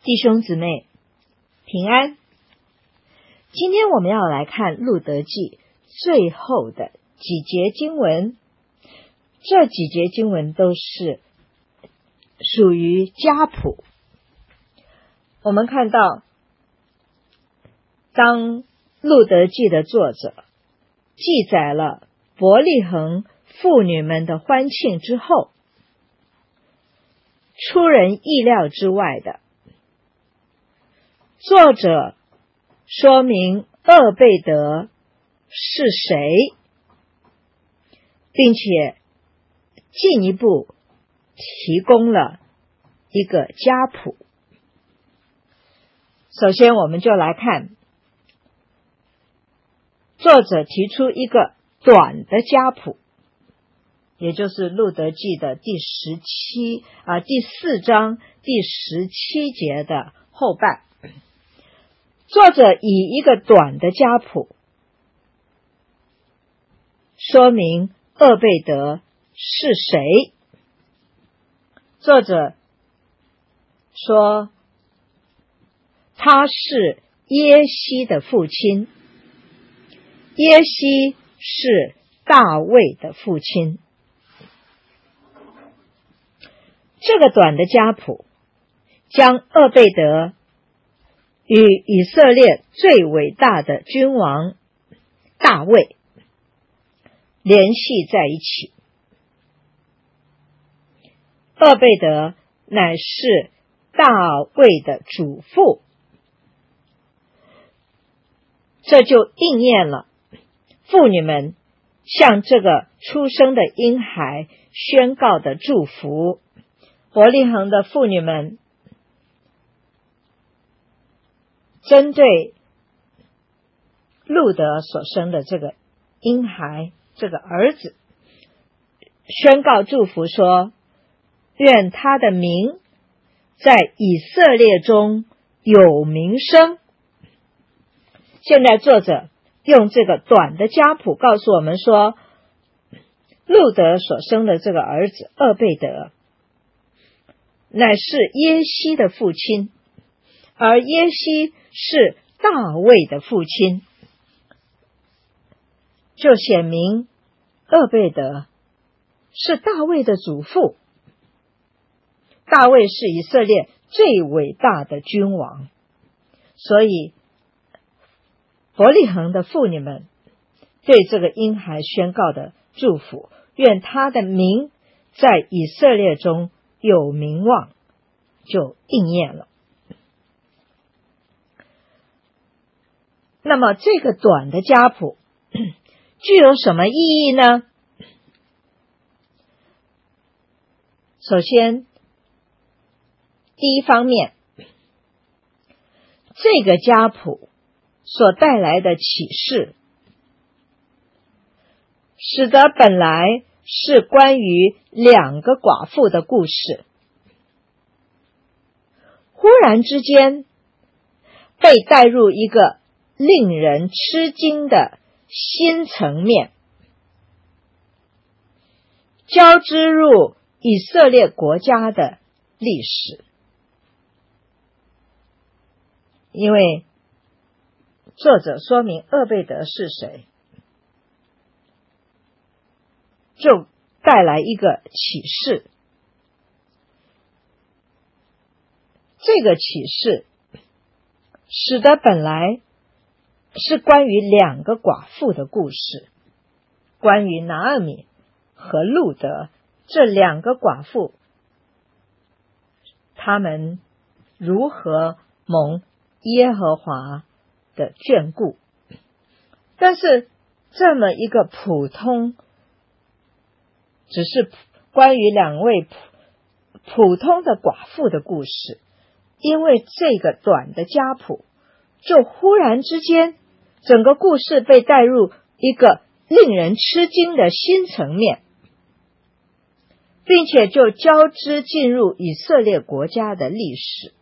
弟兄姊妹平安，今天我们要来看路得记最后的几节经文。这几节经文都是属于家谱。我们看到，当路得记的作者记载了伯利恒妇女们的欢庆之后，出人意料之外的，作者说明俄贝德是谁，并且进一步提供了一个家谱。首先我们就来看，作者提出一个短的家谱，也就是路得记的第4章第17节的后半。作者以一个短的家谱说明俄贝德是谁。作者说他是耶西的父亲，耶西是大卫的父亲。这个短的家谱将俄贝德与以色列最伟大的君王大卫联系在一起。俄贝德乃是大卫的祖父，这就应验了妇女们向这个出生的婴孩宣告的祝福。伯利恒的妇女们针对路得所生的这个婴孩，这个儿子，宣告祝福说，愿他的名在以色列中有名声。现在作者用这个短的家谱告诉我们说，路得所生的这个儿子俄贝德乃是耶西的父亲，而耶西是大卫的父亲，就显明俄贝德是大卫的祖父。大卫是以色列最伟大的君王，所以伯利恒的妇女们对这个婴孩宣告的祝福，愿他的名在以色列中有名望，就应验了。那么这个短的家谱具有什么意义呢？首先，第一方面，这个家谱所带来的启示，使得本来是关于2个寡妇的故事，忽然之间被带入一个令人吃惊的新层面，交织入以色列国家的历史。因为作者说明俄贝德是谁，就带来一个启示。这个启示使得本来是关于2个寡妇的故事，关于拿俄米和路得这2个寡妇，他们如何蒙耶和华的眷顾。但是这么一个普通，只是关于2位普通的寡妇的故事，因为这个短的家谱，就忽然之间整个故事被带入一个令人吃惊的新层面，并且就交织进入以色列国家的历史，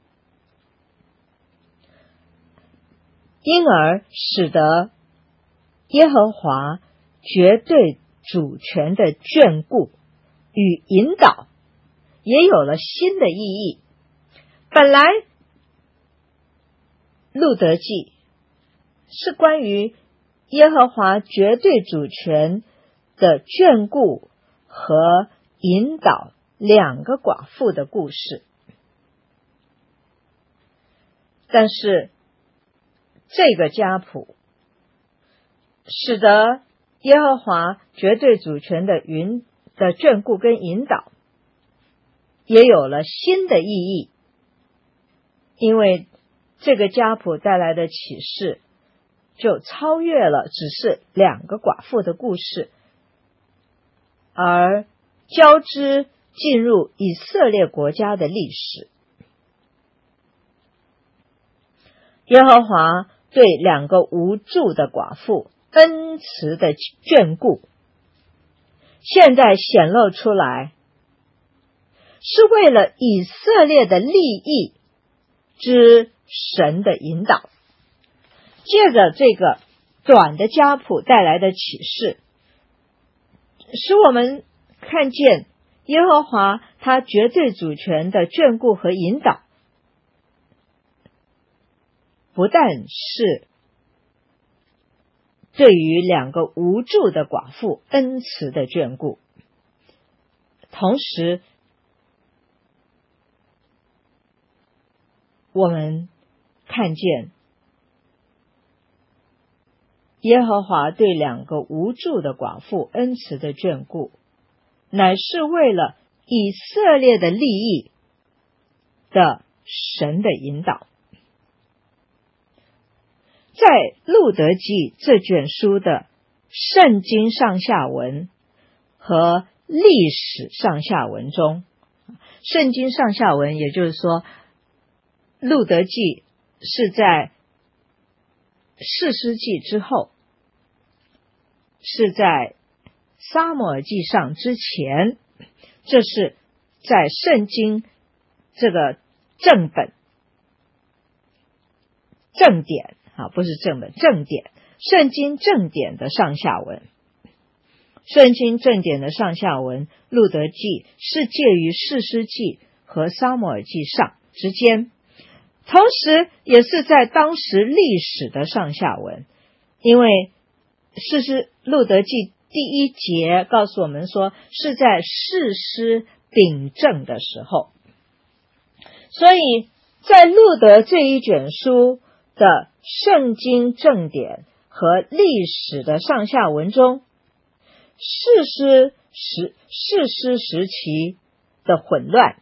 因而使得耶和华绝对主权的眷顾与引导也有了新的意义。本来路得记是关于耶和华绝对主权的眷顾和引导两个寡妇的故事。但是这个家谱使得耶和华绝对主权的眷顾跟引导也有了新的意义，因为这个家谱带来的启示就超越了只是两个寡妇的故事，而交织进入以色列国家的历史。耶和华对两个无助的寡妇恩慈的眷顾，现在显露出来，是为了以色列的利益之神的引导。借着这个短的家谱带来的启示，使我们看见耶和华他绝对主权的眷顾和引导，不但是对于两个无助的寡妇恩慈的眷顾，同时我们看见耶和华对两个无助的寡妇恩慈的眷顾，乃是为了以色列的利益的神的引导。在路得记这卷书的圣经上下文和历史上下文中，圣经上下文也就是说路得记是在士师记之后，是在撒母耳记上之前，这是在圣经这个正本正典不是正本正典，圣经正典的上下文。圣经正典的上下文路得记是介于士师记和撒母耳记上之间，同时也是在当时历史的上下文，因为路得记第一节告诉我们说是在士师秉政的时候，所以在路得这一卷书的圣经正典和历史的上下文中，士师时期的混乱，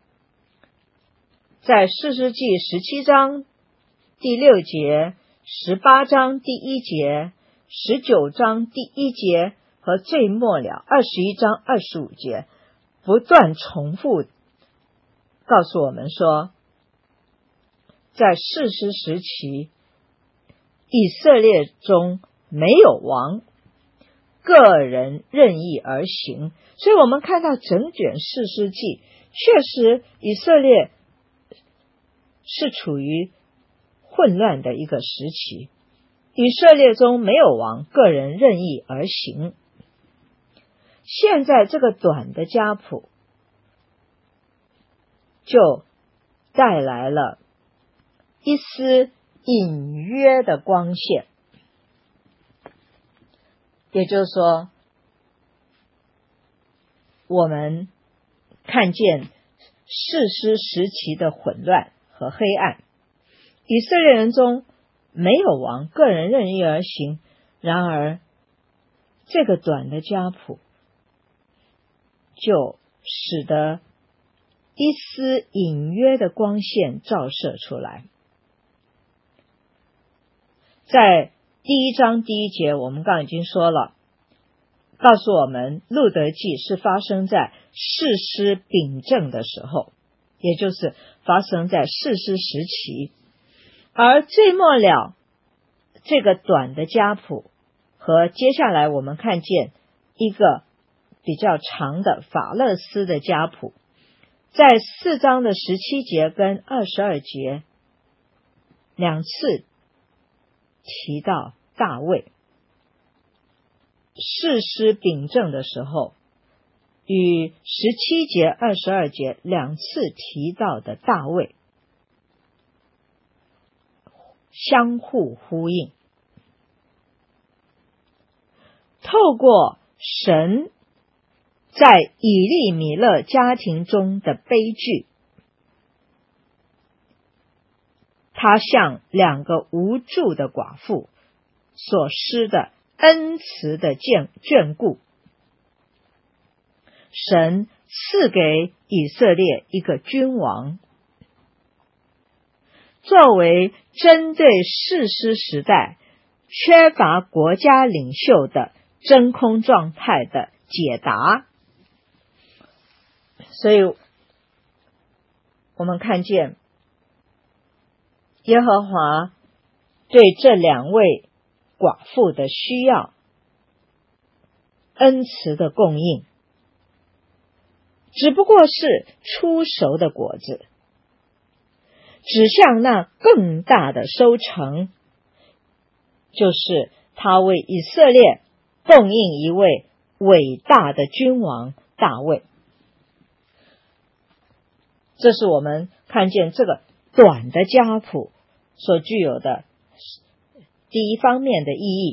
在士师记17章第6节、18章第1节、19章第1节和最末了21章25节不断重复告诉我们说，在士师时期以色列中没有王，个人任意而行。所以我们看到整卷士师记，确实以色列是处于混乱的一个时期，以色列中没有王，个人任意而行。现在这个短的家谱就带来了一丝隐约的光线，也就是说，我们看见士师时期的混乱和黑暗，以色列人中没有王，个人任意而行。然而这个短的家谱就使得一丝隐约的光线照射出来。在第1章第1节，我们刚刚已经说了，告诉我们路得记是发生在士师秉政的时候，也就是发生在士师时期。而最末了这个短的家谱和接下来我们看见一个比较长的法勒斯的家谱，在4章的17节跟22节两次提到大卫。士师秉政的时候，与17节、22节两次提到的大卫， 相互呼应。透过神在以利米勒家庭中的悲剧，他向2个无助的寡妇所施的恩慈的眷顾，神赐给以色列一个君王，作为针对士师时代缺乏国家领袖的真空状态的解答。所以我们看见耶和华对这2位寡妇的需要恩慈的供应，只不过是初熟的果子，指向那更大的收成，就是他为以色列供应一位伟大的君王大卫。这是我们看见这个短的家谱所具有的第一方面的意义。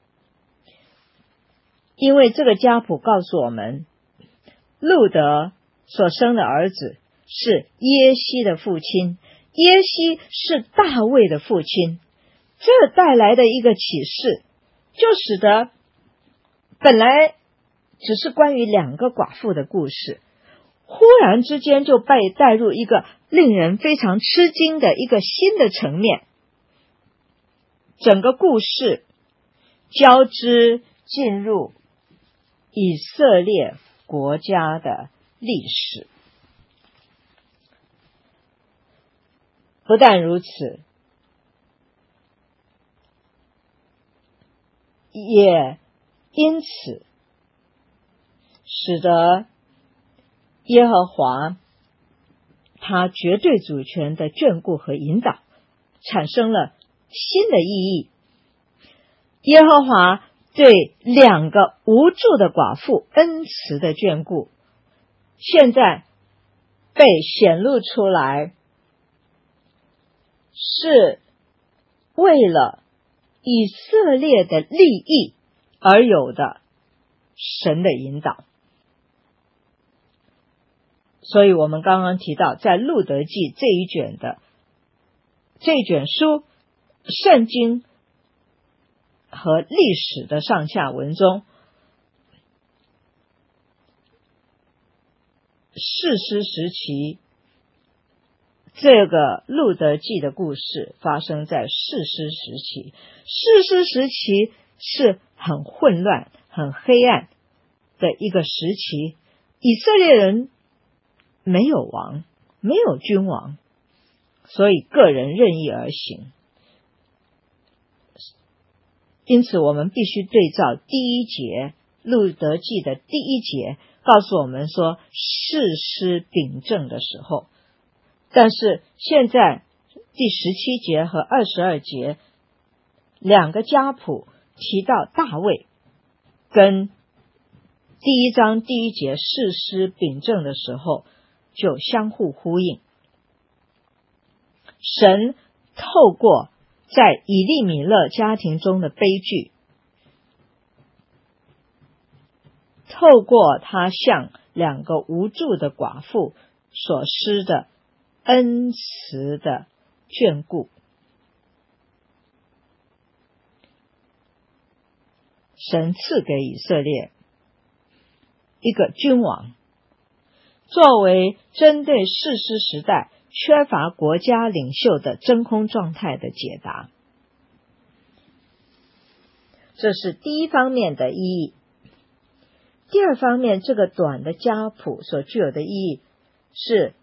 因为这个家谱告诉我们，路德所生的儿子是耶西的父亲，耶西是大卫的父亲，这带来的一个启示，就使得本来只是关于2个寡妇的故事，忽然之间就被带入一个令人非常吃惊的一个新的层面。整个故事交织进入以色列国家的历史。不但如此，也因此使得耶和华他绝对主权的眷顾和引导产生了新的意义。耶和华对2个无助的寡妇恩慈的眷顾，现在被显露出来，是为了以色列的利益而有的神的引导。所以我们刚刚提到，在路德记这一卷书，圣经和历史的上下文中，士师时期，这个路德记的故事发生在士师时期。士师时期是很混乱很黑暗的一个时期，以色列人没有王，没有君王，所以个人任意而行。因此我们必须对照第1节，路德记的第1节告诉我们说士师秉政的时候，但是现在第17节和22节2个家谱提到大卫，跟第1章第1节士师秉政的时候就相互呼应。神透过在以利米勒家庭中的悲剧，透过他向2个无助的寡妇所施的恩慈的眷顾，神赐给以色列一个君王，作为针对士师时代缺乏国家领袖的真空状态的解答。这是第一方面的意义。第二方面，这个短的家谱所具有的意义是，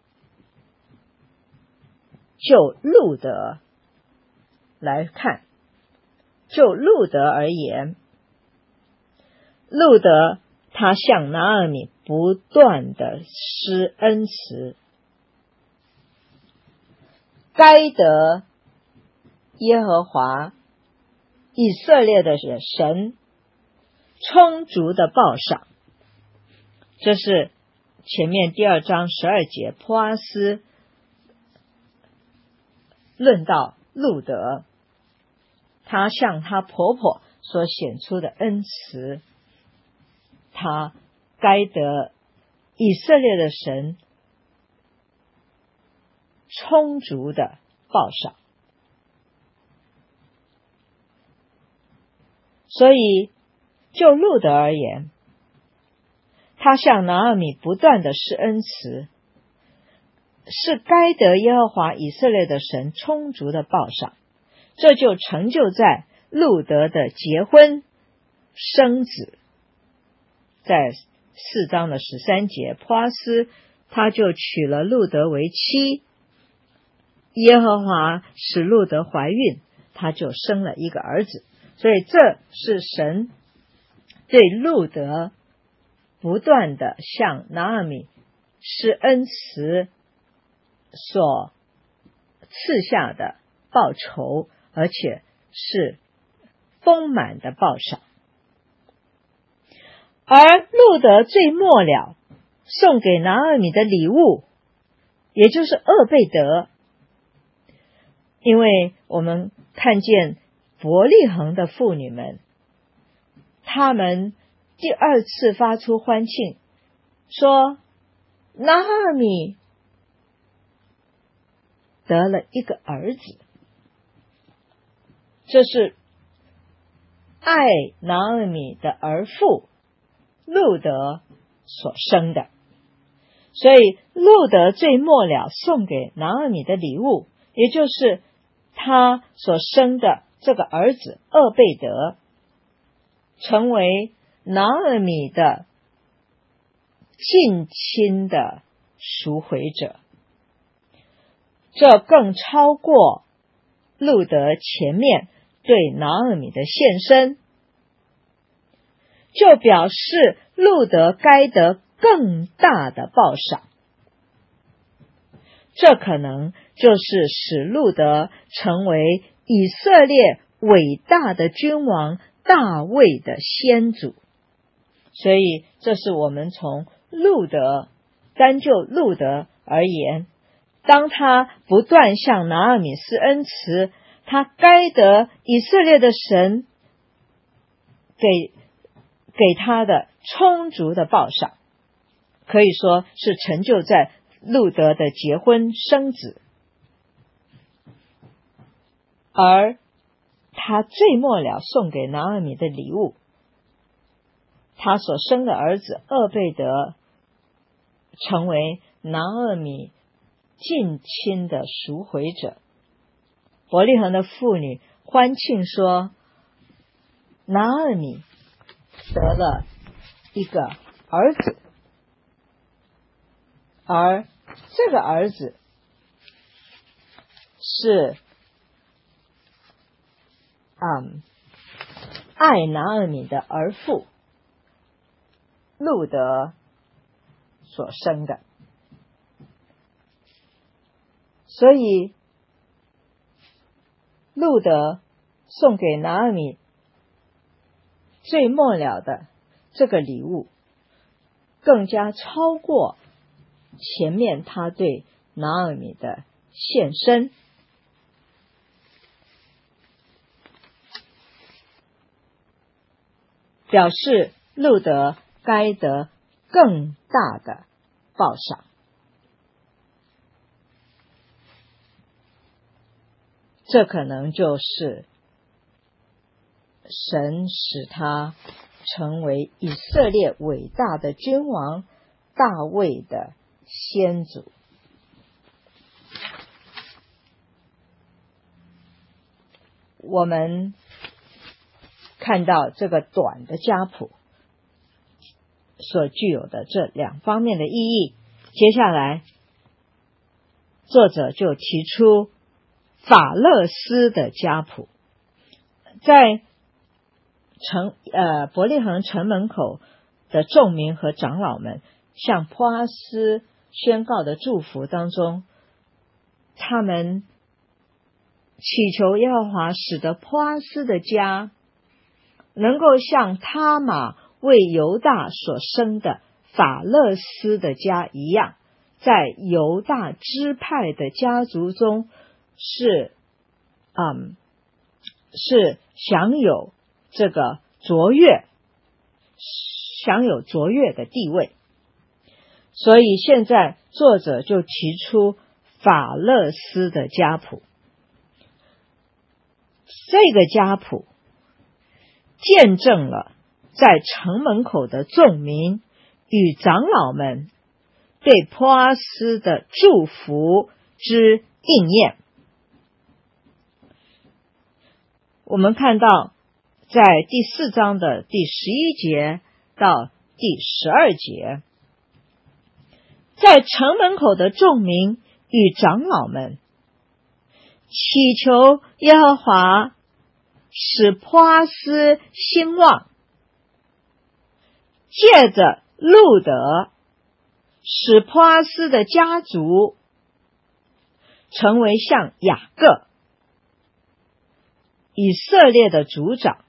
就路德来看，就路德而言，路德他向拿俄米不断的施恩慈，该得耶和华以色列的神充足的报赏。这是前面第2章12节波阿斯论到路德，她向她婆婆所显出的恩慈，她该得以色列的神充足的报赏。所以就路德而言，他向拿俄米不断的施恩慈，是该得耶和华以色列的神充足的报赏。这就成就在路德的结婚生子。在4章的13节，波阿斯他就娶了路德为妻，耶和华使路德怀孕，他就生了一个儿子。所以这是神对路德不断的向拿俄米施恩慈所赐下的报酬，而且是丰满的报赏。而路德最末了送给拿俄米的礼物，也就是俄贝德，因为我们看见伯利恒的妇女们，她们第2次发出欢庆，说拿俄米得了一个儿子。这是爱拿俄米的儿妇路德所生的。所以路德最末了送给拿俄米的礼物，也就是他所生的这个儿子俄贝德，成为拿俄米的近亲的赎回者。这更超过路德前面对拿俄米的献身，就表示路德该得更大的报赏。这可能就是使路德成为以色列伟大的君王大卫的先祖。所以这是我们从单就路德而言，当他不断向拿俄米施恩慈，他该得以色列的神给他的充足的报赏，可以说是成就在路德的结婚生子。而他最末了送给拿俄米的礼物，他所生的儿子俄贝德成为拿俄米近亲的赎回者。伯利恒的妇女欢庆说，拿俄米得了一个儿子，而这个儿子是爱拿俄米的儿妇路德所生的。所以路德送给拿俄米最末了的这个礼物，更加超过前面他对拿俄米的献身。表示路德该得更大的报赏。这可能就是神使他成为以色列伟大的君王大卫的先祖。我们看到这个短的家谱所具有的这2方面的意义，接下来作者就提出法勒斯的家谱。在伯利恒城门口的众民和长老们向波阿斯宣告的祝福当中，他们祈求耶和华使得波阿斯的家能够像他玛为犹大所生的法勒斯的家一样，在犹大支派的家族中是是享有这个卓越，享有卓越的地位。所以现在作者就提出法勒斯的家谱。这个家谱见证了在城门口的众民与长老们对波阿斯的祝福之应验。我们看到在第4章的第11节到第12节，在城门口的众民与长老们祈求耶和华使波阿斯兴旺，借着路德使波阿斯的家族成为像雅各以色列的族长，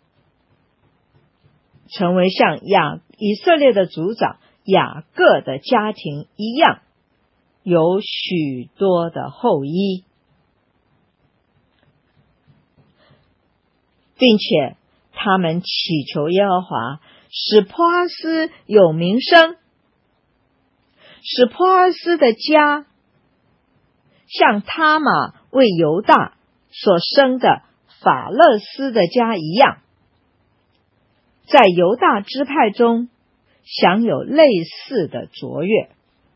成为像以色列的族长雅各的家庭一样，有许多的后裔，并且他们祈求耶和华使波阿斯有名声，使波阿斯的家像他玛为犹大所生的法勒斯的家一样，在犹大支派中享有类似的卓越。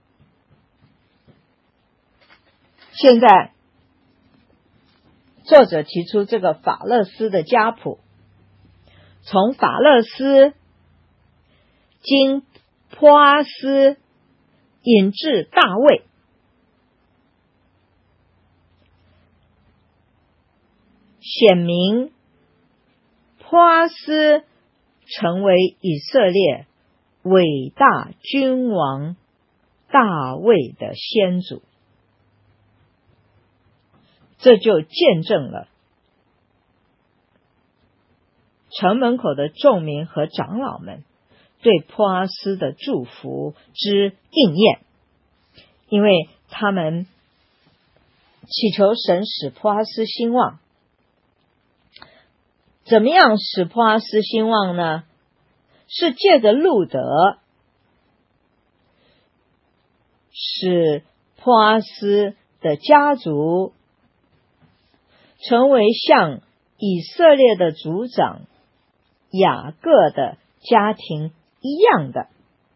现在作者提出这个法勒斯的家谱，从法勒斯经波阿斯引至大卫，显明波阿斯成为以色列伟大君王大卫的先祖。这就见证了城门口的众民和长老们对波阿斯的祝福之应验，因为他们祈求神使波阿斯兴旺。怎么样使波阿斯兴旺呢？是借着路德使波阿斯的家族成为像以色列的族长雅各的家庭一样的，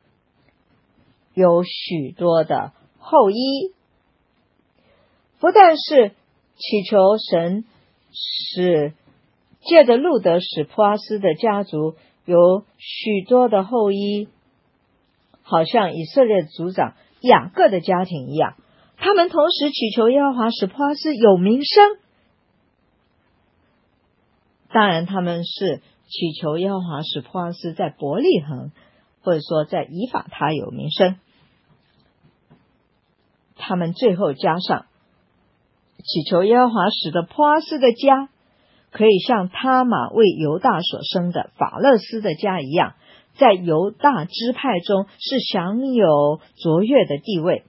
有许多的后裔。不但是祈求神使借着路德使波阿斯的家族有许多的后裔，好像以色列族长雅各的家庭一样，他们同时祈求耶和华使波阿斯有名声。当然他们是祈求耶和华使波阿斯在伯利恒或者说在以法他有名声，他们最后加上祈求耶和华使得波阿斯的家可以像他玛为犹大所生的法勒斯的家一样，在犹大支派中是享有卓越的地位。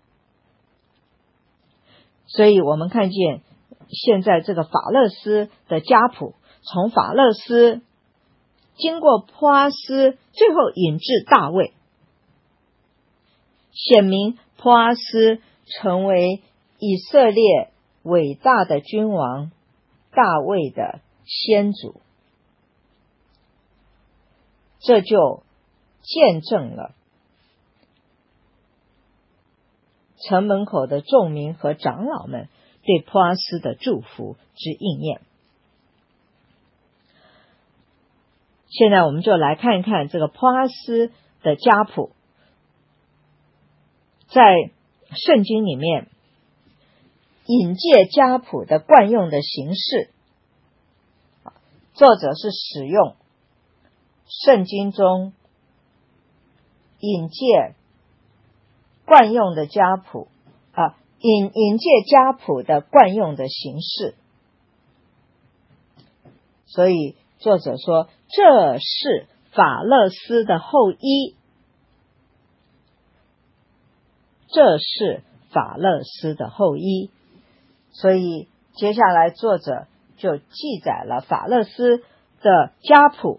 所以我们看见现在这个法勒斯的家谱，从法勒斯经过波阿斯，最后引至大卫，显明波阿斯成为以色列伟大的君王大卫的先祖。这就见证了城门口的众民和长老们对波阿斯的祝福之应验。现在我们就来看一看这个波阿斯的家谱，在圣经里面引介家谱的惯用的形式，作者是使用圣经中引介惯用的家谱引介家谱的惯用的形式，所以作者说这是法勒斯的后裔，这是法勒斯的后裔。所以接下来作者就记载了法勒斯的家谱。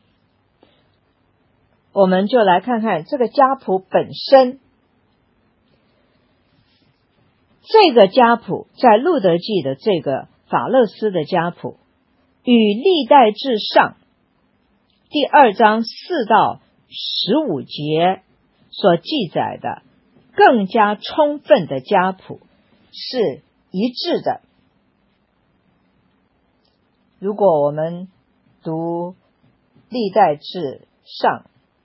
我们就来看看这个家谱本身。这个家谱在路德记的这个法勒斯的家谱，与历代志上第2章4到15节所记载的更加充分的家谱是一致的。如果我们读历代志上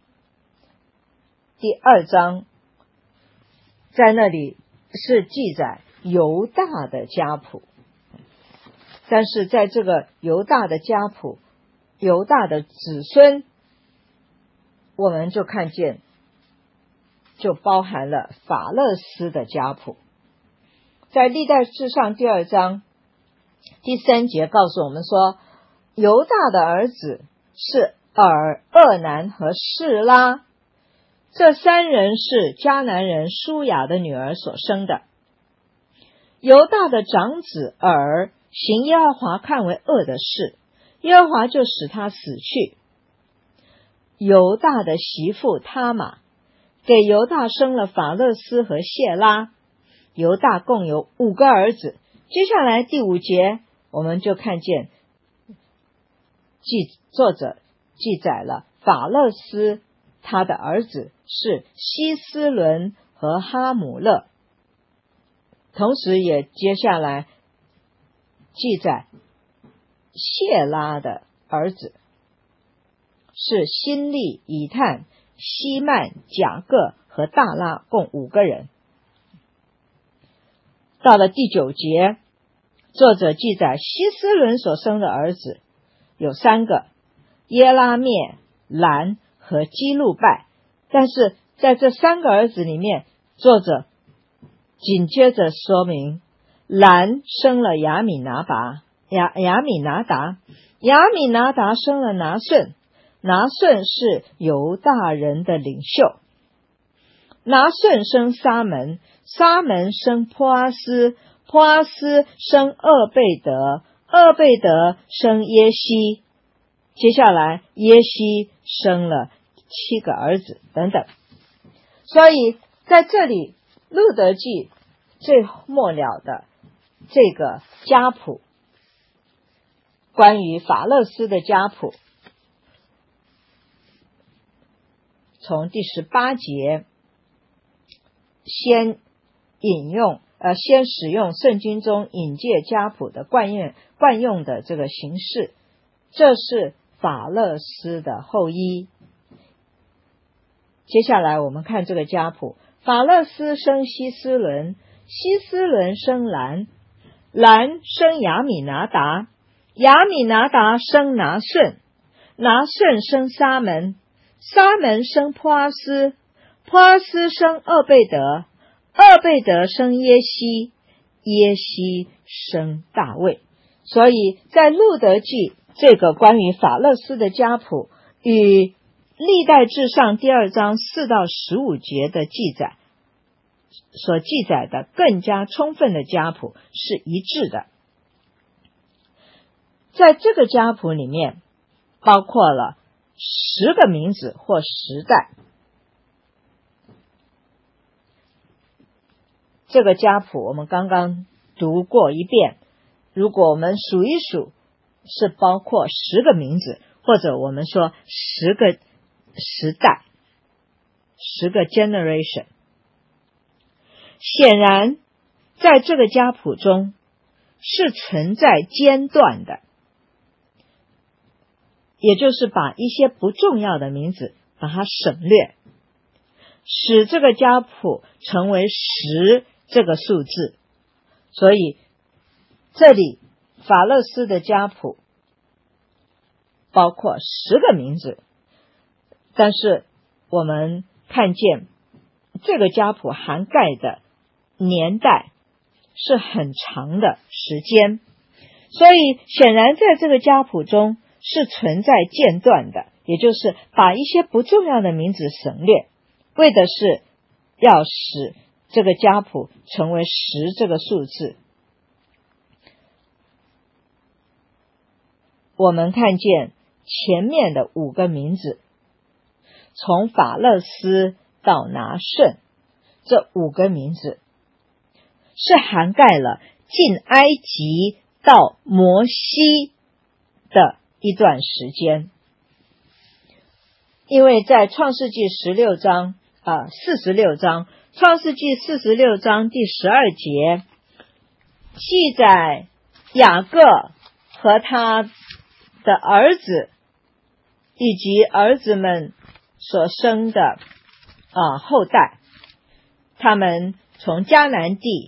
第2章，在那里是记载犹大的家谱，但是在这个犹大的家谱，犹大的子孙，我们就看见就包含了法勒斯的家谱。在历代志上第2章第3节告诉我们说，犹大的儿子是珥、厄南和示拉，这3人是迦南人舒雅的女儿所生的。犹大的长子珥行耶和华看为恶的事，耶和华就使他死去。犹大的媳妇他玛给犹大生了法勒斯和谢拉，犹大共有5个儿子。接下来第5节我们就看见作者记载了法勒斯他的儿子是希斯伦和哈姆勒，同时也接下来记载谢拉的儿子是辛利、以探、希曼、甲各和大拉，共5个人。到了第9节，作者记载希斯伦所生的儿子有3个，耶拉灭、兰和基路拜。但是在这3个儿子里面，作者紧接着说明兰生了亚米拿达，亚米拿达生了拿顺，拿顺是犹大人的领袖。拿顺生撒门，撒门生波阿斯，波阿斯生厄贝德，厄贝德生耶西。接下来耶西生了7个儿子等等。所以在这里路德记最末了的这个家谱，关于法勒斯的家谱，从第18节先使用圣经中引介家谱的惯用的这个形式，这是法勒斯的后裔。接下来我们看这个家谱，法勒斯生希斯伦，希斯伦生兰，兰生亚米拿达，亚米拿达生拿顺，拿顺生撒门，撒门生波阿斯，波阿斯生厄贝德，厄贝德生耶西，耶西生大卫。所以在路德记这个关于法勒斯的家谱与历代志上第2章4到15节的所记载的更加充分的家谱是一致的。在这个家谱里面包括了10个名字或10代。这个家谱我们刚刚读过一遍，如果我们数一数，是包括10个名字，或者我们说10个时代，10个 generation。 显然在这个家谱中是存在间断的，也就是把一些不重要的名字把它省略，使这个家谱成为10这个数字。所以这里法勒斯的家谱包括10个名字，但是我们看见这个家谱涵盖的年代是很长的时间，所以显然在这个家谱中是存在间断的，也就是把一些不重要的名字省略，为的是要使这个家谱成为10这个数字。 我们看见前面的5个名字，从法勒斯到拿顺，这5个名字是涵盖了进埃及到摩西的一段时间。因为在创世纪46章创世纪46章第12节记载雅各和他的儿子以及儿子们所生的后代，他们从迦南地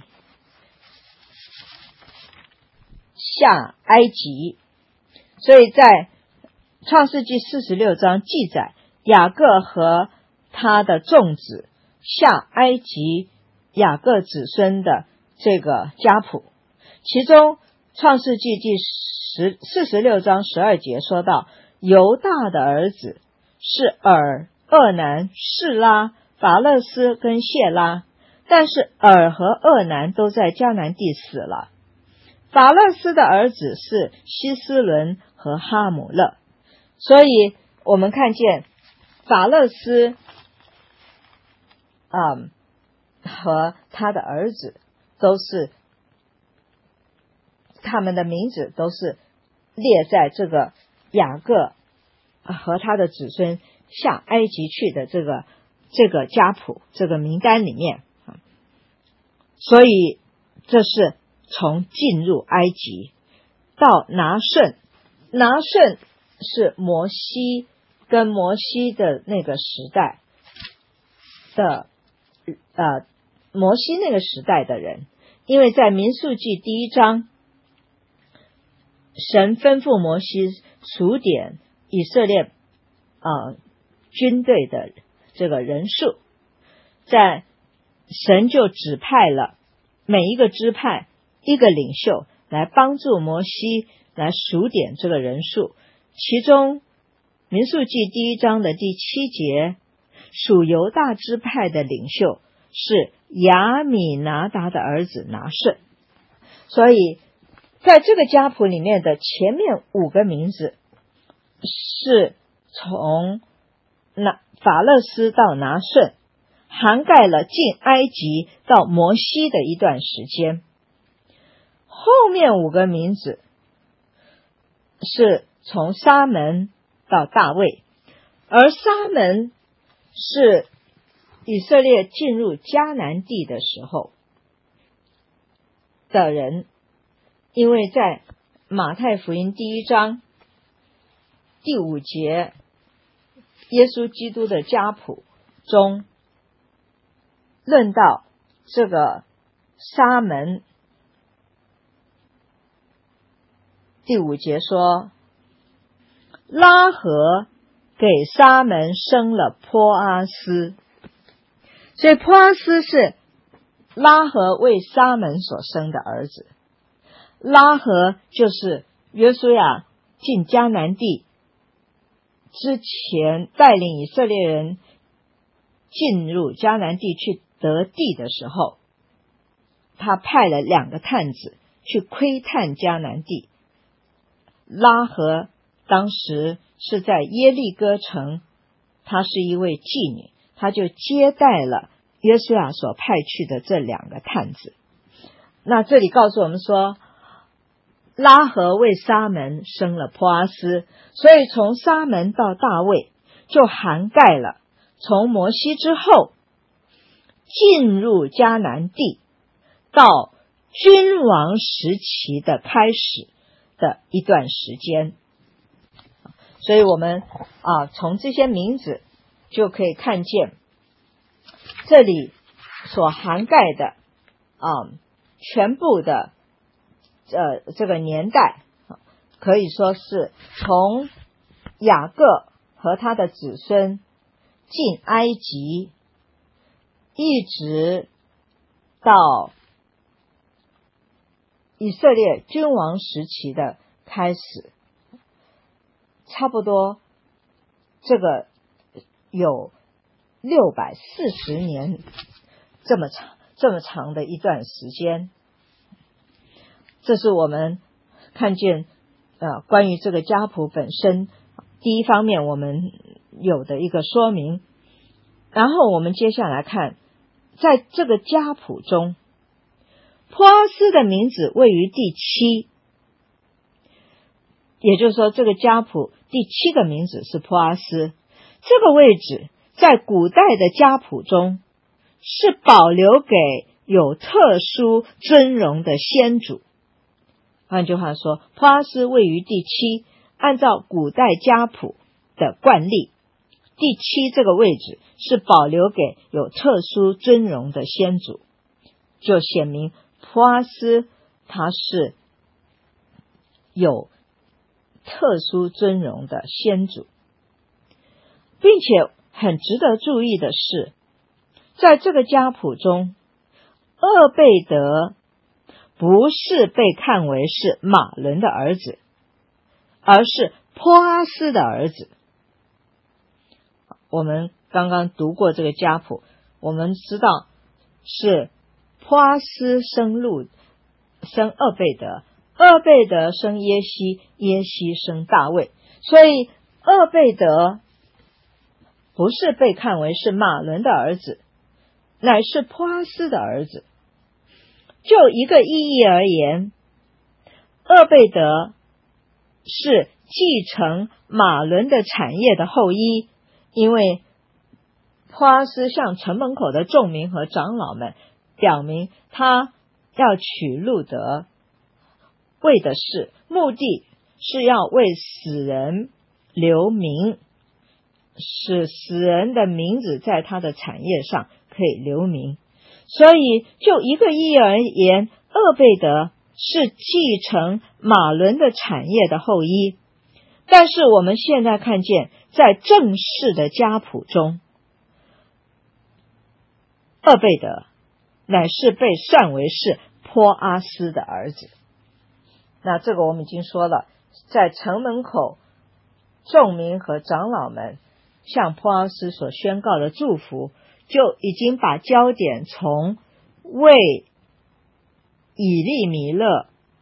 下埃及。所以在创世纪46章记载雅各和他的众子下埃及雅各子孙的这个家谱，其中创世纪第46章12节说到，犹大的儿子是珥、厄南、示拉、法勒斯跟谢拉，但是珥和厄南都在迦南地死了。法勒斯的儿子是希斯伦和哈姆勒，所以我们看见法勒斯和他的儿子都是，他们的名字都是列在这个雅各和他的子孙下埃及去的这个家谱这个名单里面。所以这是从进入埃及到拿顺，拿顺是摩西跟摩西的那个时代的摩西那个时代的人。因为在民数记第1章，神吩咐摩西数点以色列军队的这个人数，在神就指派了每一个支派一个领袖来帮助摩西来数点这个人数。其中民数记第1章的第7节，属犹大支派的领袖是亚米拿达的儿子拿顺。所以在这个家谱里面的前面5个名字是从法勒斯到拿顺，涵盖了进埃及到摩西的一段时间。后面5个名字是从沙门到大卫，而沙门是以色列进入迦南地的时候的人。因为在马太福音第1章第5节，耶稣基督的家谱中论到这个沙门，第5节说，拉合给沙门生了波阿斯。所以波阿斯是拉合为沙门所生的儿子。拉合就是约书亚进迦南地之前，带领以色列人进入迦南地去得地的时候，他派了2个探子去窥探迦南地。拉合当时是在耶利哥城，她是一位妓女，她就接待了约书亚所派去的这2个探子。那这里告诉我们说，拉合为沙门生了波阿斯，所以从沙门到大卫就涵盖了从摩西之后进入迦南地到君王时期的开始的一段时间。所以我们从这些名字就可以看见这里所涵盖的全部的这个年代，可以说是从雅各和他的子孙进埃及，一直到以色列君王时期的开始，差不多这个有640年这么长的一段时间。这是我们看见关于这个家谱本身，第一方面我们有的一个说明，然后我们接下来看，在这个家谱中，波阿斯的名字位于第7，也就是说这个家谱第7个名字是波阿斯，这个位置在古代的家谱中是保留给有特殊尊荣的先祖。换句话说，波阿斯位于第7，按照古代家谱的惯例，第7这个位置是保留给有特殊尊荣的先祖，就显明波阿斯他是有特殊尊荣的先祖。并且很值得注意的是，在这个家谱中，厄贝德不是被看为是马伦的儿子，而是波阿斯的儿子。我们刚刚读过这个家谱，我们知道是波阿斯生厄贝德，厄贝德生耶西，耶西生大卫，所以厄贝德不是被看为是马伦的儿子，乃是波阿斯的儿子。就一个意义而言，厄贝德是继承马伦的产业的后裔，因为波阿斯向城门口的众民和长老们表明他要娶路德，为的是目的是要为死人留名，使死人的名字在他的产业上可以留名。所以就一个意义而言，厄贝德是继承马伦的产业的后裔。但是我们现在看见，在正式的家谱中，厄贝德乃是被算为是波阿斯的儿子。那这个我们已经说了，在城门口众民和长老们向波阿斯所宣告的祝福，就已经把焦点从为以利米勒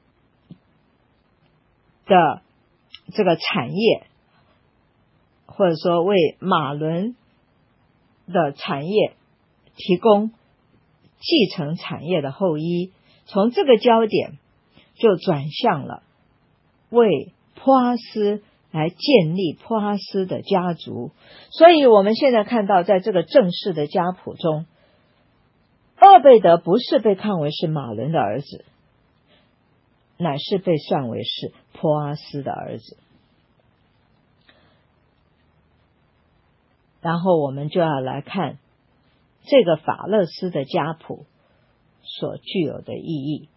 的这个产业，或者说为马伦的产业提供继承产业的后裔，从这个焦点就转向了为波阿斯来建立波阿斯的家族。所以我们现在看到，在这个正式的家谱中，厄贝德不是被看为是马伦的儿子，乃是被算为是波阿斯的儿子。然后我们就要来看这个法勒斯的家谱所具有的意义。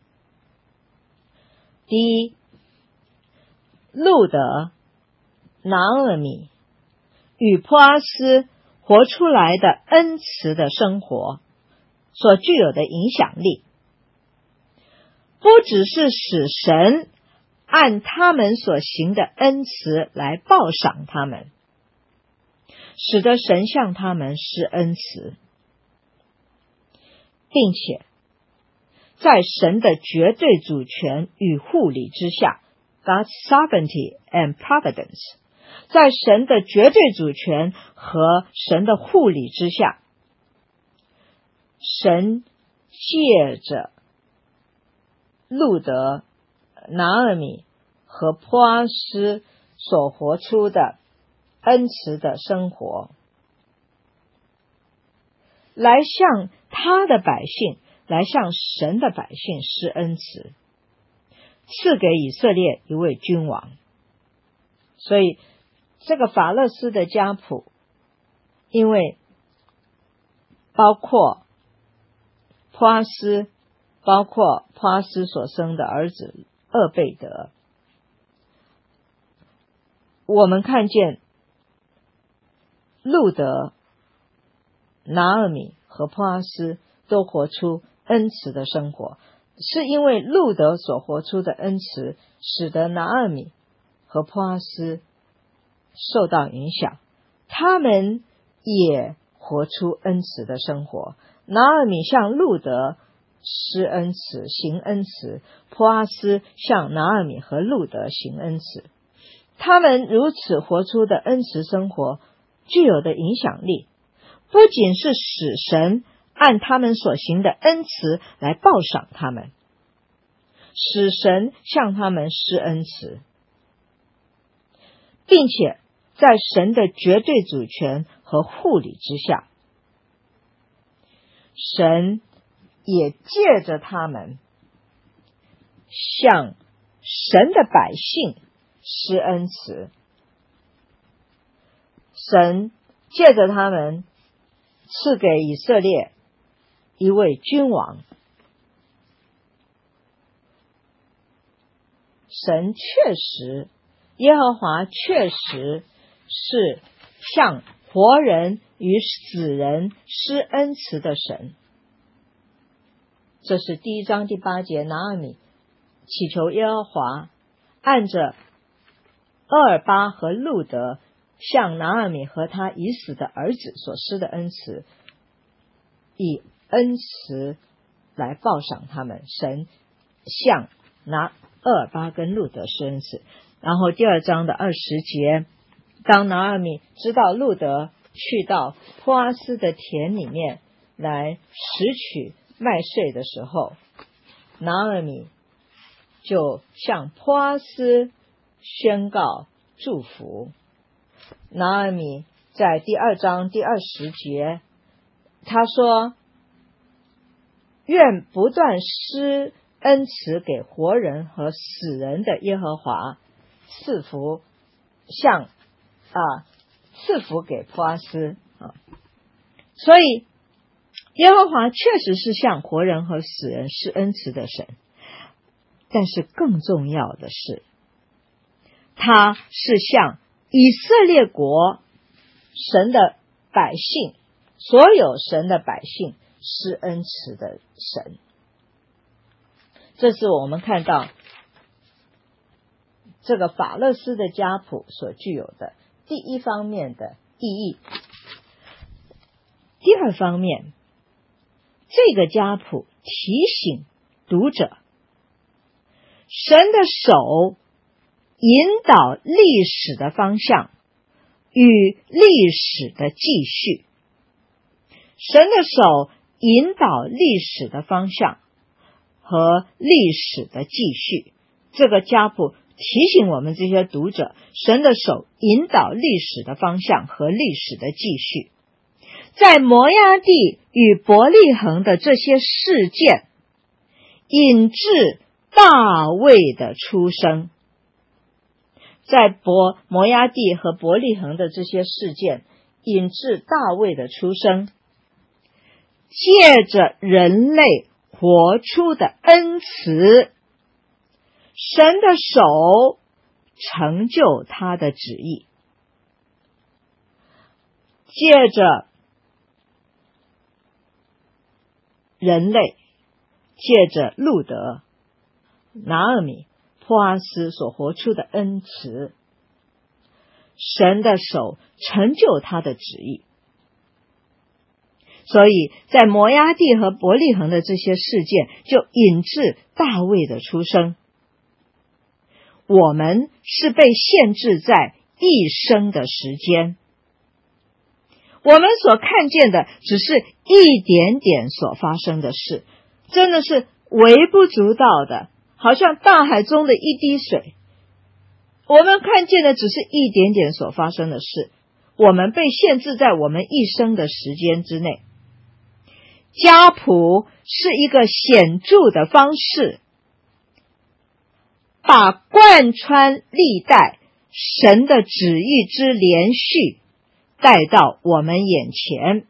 第一，路德、拿俄米与波阿斯活出来的恩慈的生活所具有的影响力，不只是使神按他们所行的恩慈来报赏他们，使得神向他们施恩慈，并且在神的绝对主权与护理之下 God's sovereignty and providence， 在神的绝对主权和神的护理之下，神借着路德、拿俄米和波阿斯所活出的恩慈的生活，来向他的百姓，来向神的百姓施恩慈，赐给以色列一位君王。所以这个法勒斯的家谱，因为包括波阿斯，包括波阿斯所生的儿子厄贝德，我们看见路德、拿俄米和波阿斯都活出恩慈的生活，是因为路德所活出的恩慈，使得拿俄米和波阿斯受到影响，他们也活出恩慈的生活。拿俄米向路德施恩慈行恩慈，波阿斯向拿俄米和路德行恩慈。他们如此活出的恩慈生活具有的影响力，不仅是使神按他们所行的恩慈来报赏他们，使神向他们施恩慈，并且在神的绝对主权和护理之下，神也借着他们向神的百姓施恩慈。神借着他们赐给以色列一位君王，神确实，耶和华确实是向活人与死人施恩慈的神。这是第1章第8节，拿俄米祈求耶和华按着厄尔巴和路德向拿俄米和他已死的儿子所施的恩慈，以恩慈来报赏他们。神向厄尔巴跟路德施恩慈。然后第2章的20节，当拿俄米知道路德去到波阿斯的田里面来拾取麦穗的时候，拿俄米就向波阿斯宣告祝福。拿俄米在第2章第20节，他说：愿不断施恩慈给活人和死人的耶和华赐福赐福给波阿斯啊。所以耶和华确实是向活人和死人施恩慈的神，但是更重要的是，他是向以色列国神的百姓，所有神的百姓施恩慈的神。这是我们看到这个法勒斯的家谱所具有的第一方面的意义。第二方面，这个家谱提醒读者，神的手引导历史的方向与历史的继续。神的手引导历史的方向和历史的继续。这个家谱提醒我们这些读者，神的手引导历史的方向和历史的继续。在摩押地与伯利恒的这些事件，引致大卫的出生。在摩押地和伯利恒的这些事件，引致大卫的出生，借着人类活出的恩慈，神的手成就他的旨意。借着人类，借着路德、拿俄米、波阿斯所活出的恩慈，神的手成就他的旨意。所以在摩押地和伯利恒的这些事件，就引致大卫的出生。我们是被限制在一生的时间，我们所看见的只是一点点所发生的事，真的是微不足道的，好像大海中的一滴水。我们看见的只是一点点所发生的事，我们被限制在我们一生的时间之内。家谱是一个显著的方式，把贯穿历代神的旨意之连续带到我们眼前。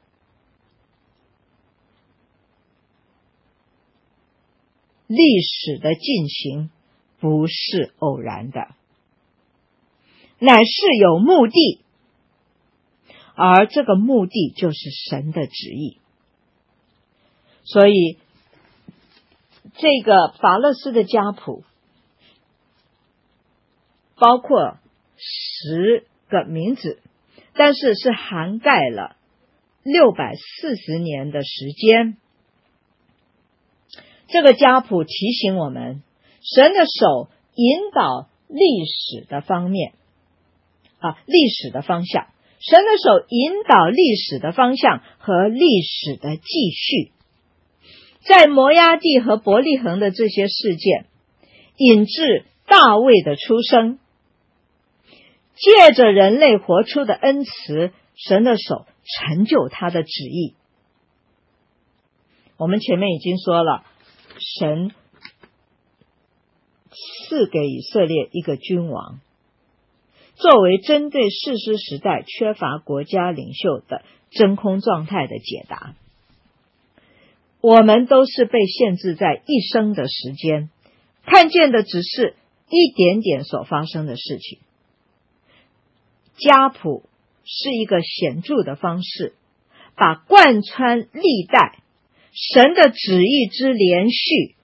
历史的进行不是偶然的，乃是有目的，而这个目的就是神的旨意。所以这个法勒斯的家谱包括10个名字，但是是涵盖了640年的时间。 这个家谱提醒我们，神的手引导历史的方向，神的手引导历史的方向和历史的继续。在摩押地和伯利恒的这些事件，引致大卫的出生，借着人类活出的恩慈，神的手成就他的旨意。我们前面已经说了，神赐给以色列一个君王，作为针对士师时代缺乏国家领袖的真空状态的解答。我们都是被限制在一生的时间，看见的只是一点点所发生的事情。家谱是一个显著的方式，把贯穿历代神的旨意之连续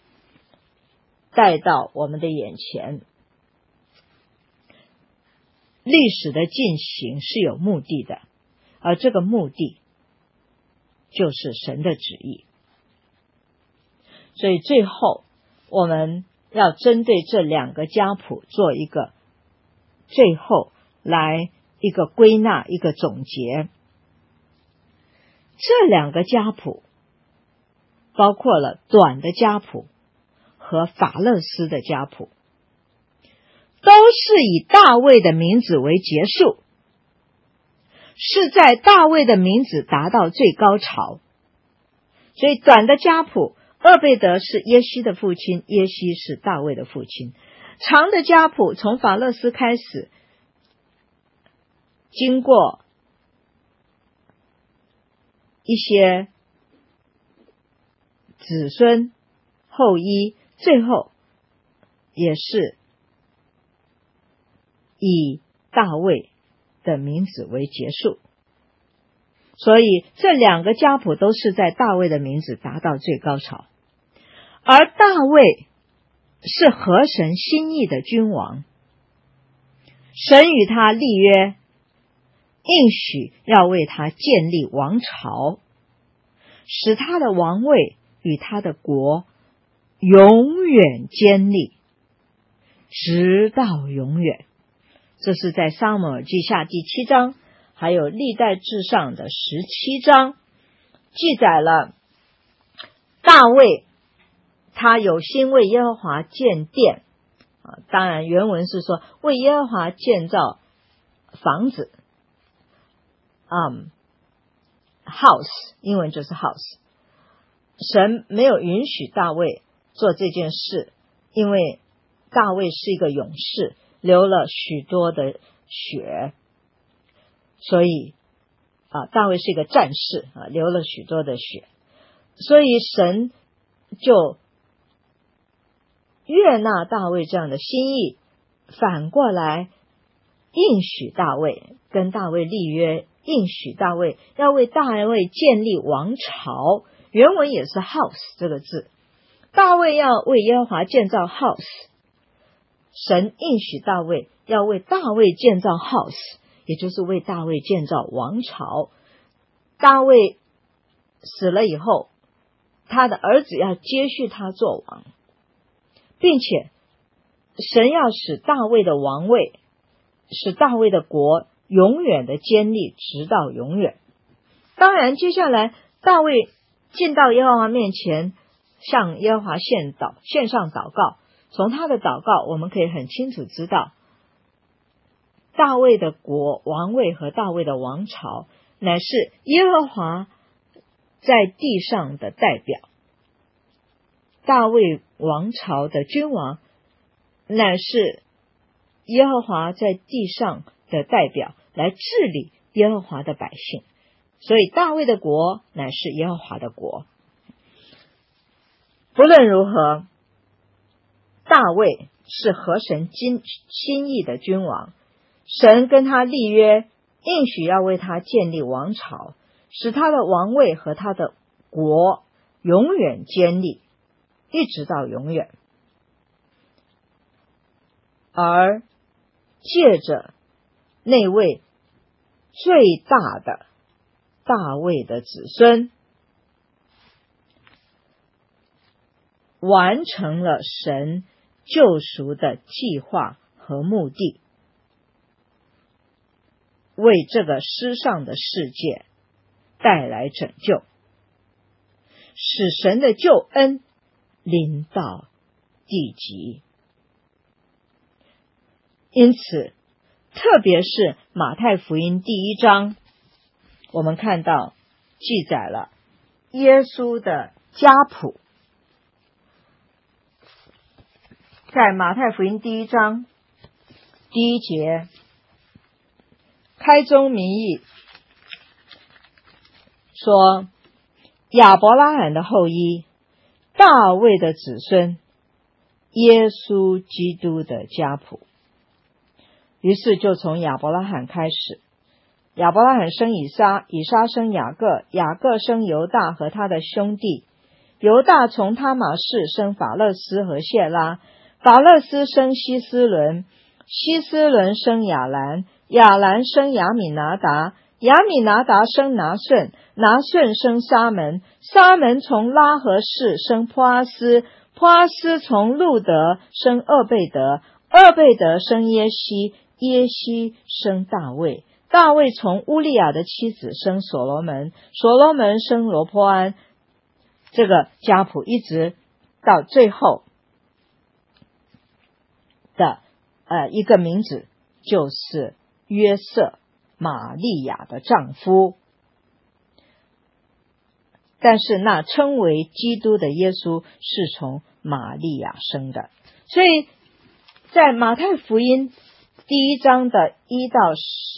带到我们的眼前。历史的进行是有目的的，而这个目的就是神的旨意。所以最后我们要针对这两个家谱做一个最后来一个归纳，一个总结。这两个家谱包括了短的家谱和法勒斯的家谱，都是以大卫的名字为结束，是在大卫的名字达到最高潮。所以短的家谱，俄贝德是耶西的父亲，耶西是大卫的父亲。长的家谱从法勒斯开始，经过一些子孙后裔，最后也是以大卫的名字为结束。所以这两个家谱都是在大卫的名字达到最高潮。而大卫是合神心意的君王，神与他立约，应许要为他建立王朝，使他的王位与他的国永远坚立，直到永远。这是在撒母耳记下第7章，还有历代志上的17章，记载了大卫他有心为耶和华建殿，当然原文是说为耶和华建造房子，house 英文就是 house。 神没有允许大卫做这件事，因为大卫是一个勇士，流了许多的血，所以大卫是一个战士，流了许多的血，所以神就悦纳大卫这样的心意，反过来应许大卫，跟大卫立约，应许大卫要为大卫建立王朝。原文也是 house 这个字，大卫要为耶和华建造 house， 神应许大卫要为大卫建造 house， 也就是为大卫建造王朝。大卫死了以后，他的儿子要接续他做王，并且神要使大卫的王位，使大卫的国永远的坚立，直到永远。当然接下来大卫进到耶和华面前，向耶和华献上祷告。从他的祷告我们可以很清楚知道，大卫的国王位和大卫的王朝乃是耶和华在地上的代表，大卫王朝的君王乃是耶和华在地上的代表，来治理耶和华的百姓。所以大卫的国乃是耶和华的国。不论如何，大卫是合神心意的君王，神跟他立约，应许要为他建立王朝，使他的王位和他的国永远坚立，一直到永远。而借着那位最大的大卫的子孙， 完成了神救赎的计划和目的，为这个失丧的世界带来拯救，使神的救恩临到地极。因此，特别是马太福音第1章，我们看到记载了耶稣的家谱。在马太福音第1章第1节，开宗明义说，亚伯拉罕的后裔，大卫的子孙，耶稣基督的家谱。于是就从亚伯拉罕开始，亚伯拉罕生以撒，以撒生雅各，雅各生犹大和他的兄弟，犹大从他玛氏生法勒斯和谢拉，法勒斯生希斯伦，希斯伦生亚兰，亚兰生亚米拿达，亚米拿达生拿顺，拿顺生沙门，沙门从拉合氏生波阿斯，波阿斯从路德生厄贝德，厄贝德生耶西，耶西生大卫，大卫从乌利亚的妻子生所罗门，所罗门生罗波安。这个家谱一直到最后的一个名字，就是约瑟，玛利亚的丈夫。但是那称为基督的耶稣是从玛利亚生的。所以在马太福音第1章的1到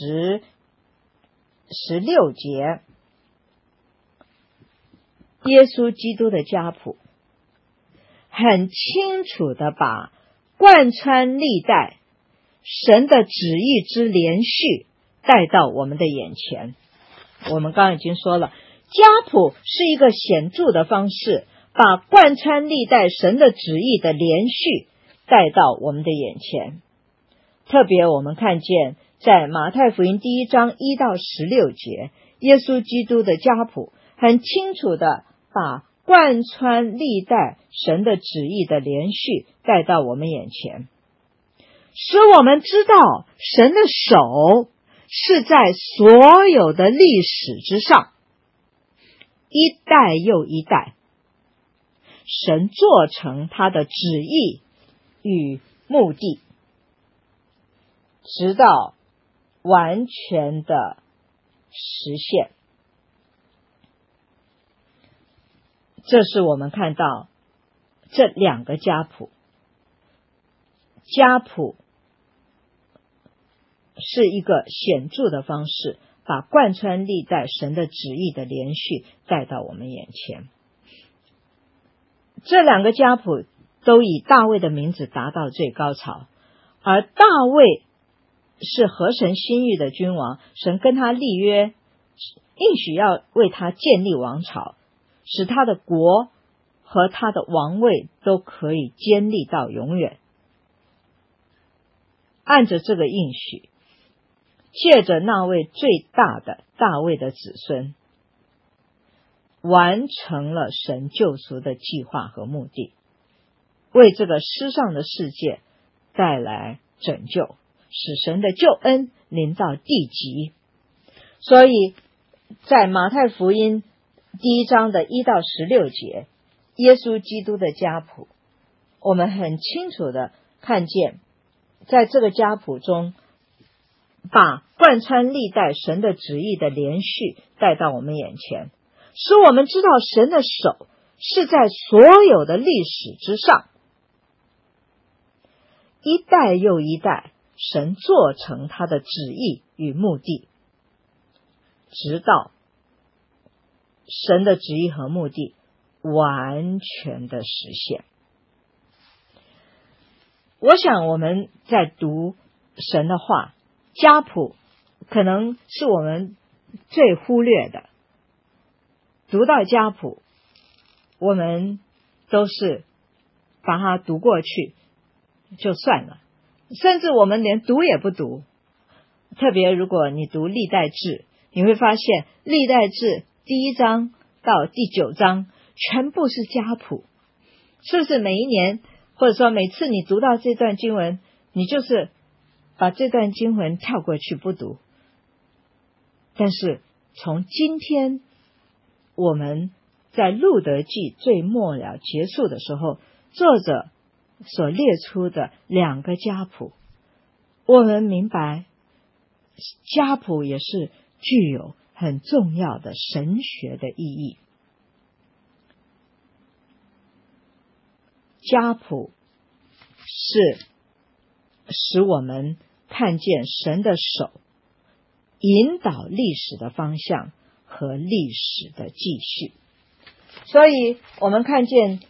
16节，耶稣基督的家谱很清楚的把贯穿历代神的旨意之连续带到我们的眼前。我们刚刚已经说了，家谱是一个显著的方式，把贯穿历代神的旨意的连续带到我们的眼前。特别我们看见在马太福音第1章1到16节，耶稣基督的家谱很清楚的把贯穿历代神的旨意的连续带到我们眼前，使我们知道神的手是在所有的历史之上，一代又一代，神做成他的旨意与目的，直到完全的实现。这是我们看到这2个家谱。家谱是一个显著的方式，把贯穿历代神的旨意的连续带到我们眼前。这2个家谱都以大卫的名字达到最高潮，而大卫是合神心意的君王，神跟他立约，应许要为他建立王朝，使他的国和他的王位都可以坚立到永远。按着这个应许，借着那位最大的大卫的子孙，完成了神救赎的计划和目的，为这个失丧的世界带来拯救，使神的救恩临到地极。所以在马太福音第1章的1到16节，耶稣基督的家谱，我们很清楚的看见，在这个家谱中，把贯穿历代神的旨意的连续带到我们眼前，使我们知道神的手是在所有的历史之上，一代又一代，神做成他的旨意与目的，直到神的旨意和目的完全的实现。我想我们在读神的话，家谱可能是我们最忽略的。读到家谱，我们都是把它读过去就算了，甚至我们连读也不读。特别如果你读历代志，你会发现历代志第1章到第9章全部是家谱， 是不是每一年或者说每次你读到这段经文，你就是把这段经文跳过去不读？但是从今天我们在路德记最末了结束的时候，作者所列出的2个家谱，我们明白家谱也是具有很重要的神学的意义。家谱是使我们看见神的手引导历史的方向和历史的继续。所以我们看见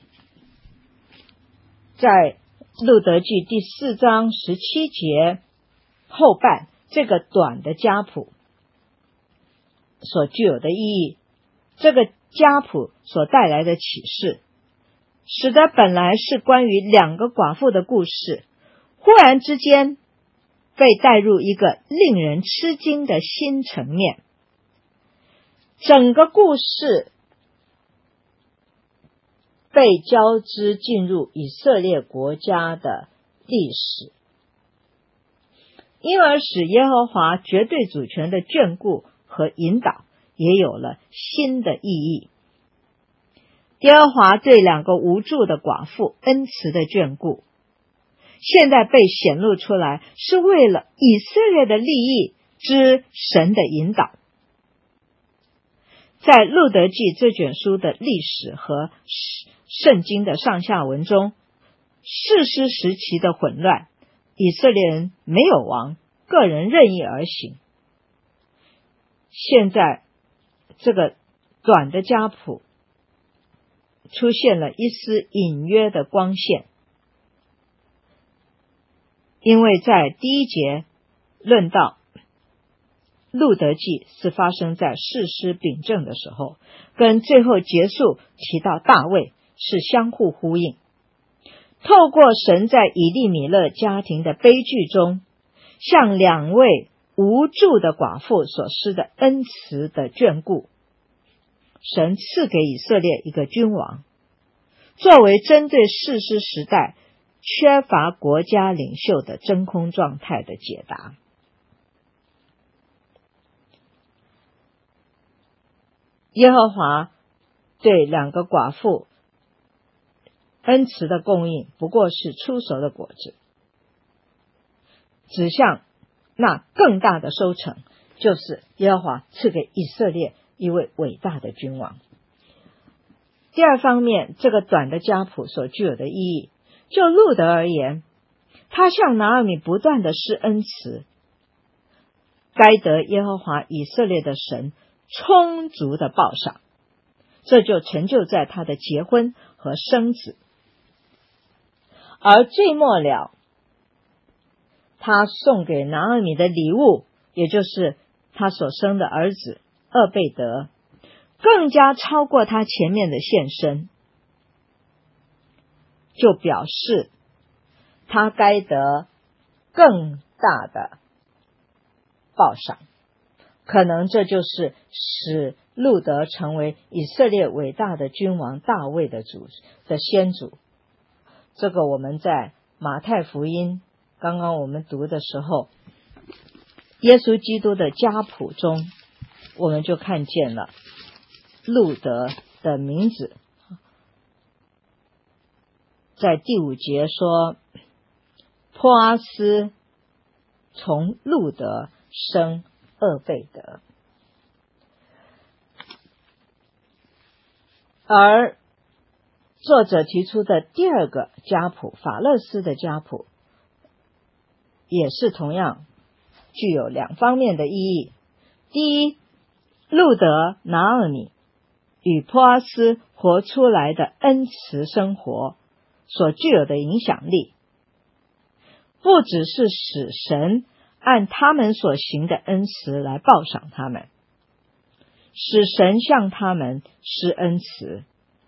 在路德记第4章17节后半，这个短的家谱所具有的意义，这个家谱所带来的启示，使得本来是关于2个寡妇的故事，忽然之间被带入一个令人吃惊的新层面。整个故事被交织进入以色列国家的历史，因而使耶和华绝对主权的眷顾和引导也有了新的意义。耶和华对2个无助的寡妇恩慈的眷顾，现在被显露出来，是为了以色列的利益之神的引导。在路德记这卷书的历史和圣经的上下文中，士师时期的混乱，以色列人没有王，个人任意而行。现在这个短的家谱出现了一丝隐约的光线，因为在第1节论到路德记是发生在士师秉政的时候，跟最后结束提到大卫是相互呼应。透过神在以利米勒家庭的悲剧中向2位无助的寡妇所施的恩慈的眷顾，神赐给以色列一个君王，作为针对士师时代缺乏国家领袖的真空状态的解答。耶和华对2个寡妇恩慈的供应不过是初熟的果子，指向那更大的收成，就是耶和华赐给以色列一位伟大的君王。第二方面，这个短的家谱所具有的意义，就路德而言，他向拿俄米不断的施恩慈，该得耶和华以色列的神充足的报赏，这就成就在他的结婚和生子。而最末了，他送给拿俄米的礼物，也就是他所生的儿子俄贝德，更加超过他前面的献身，就表示他该得更大的报赏。可能这就是使路德成为以色列伟大的君王大卫的先祖。这个我们在马太福音刚刚我们读的时候，耶稣基督的家谱中，我们就看见了路德的名字。在第5节说，波阿斯从路德生俄贝德。而作者提出的第2个家谱，法勒斯的家谱，也是同样具有2方面的意义。第一，路德、拿俄米与波阿斯活出来的恩慈生活所具有的影响力，不只是使神按他们所行的恩慈来报赏他们，使神向他们施恩慈，